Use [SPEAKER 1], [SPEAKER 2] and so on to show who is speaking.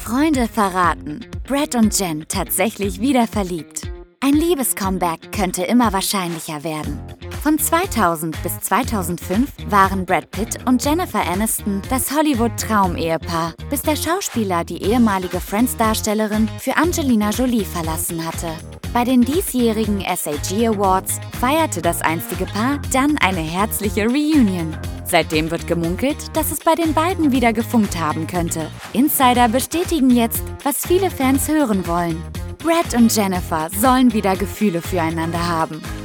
[SPEAKER 1] Freunde verraten. Brad und Jen tatsächlich wieder verliebt. Ein Liebescomeback könnte immer wahrscheinlicher werden. Von 2000 bis 2005 waren Brad Pitt und Jennifer Aniston das Hollywood-Traumehepaar, bis der Schauspieler die ehemalige Friends-Darstellerin für Angelina Jolie verlassen hatte. Bei den diesjährigen SAG Awards feierte das einstige Paar dann eine herzliche Reunion. Seitdem wird gemunkelt, dass es bei den beiden wieder gefunkt haben könnte. Insider bestätigen jetzt, was viele Fans hören wollen. Brad und Jennifer sollen wieder Gefühle füreinander haben.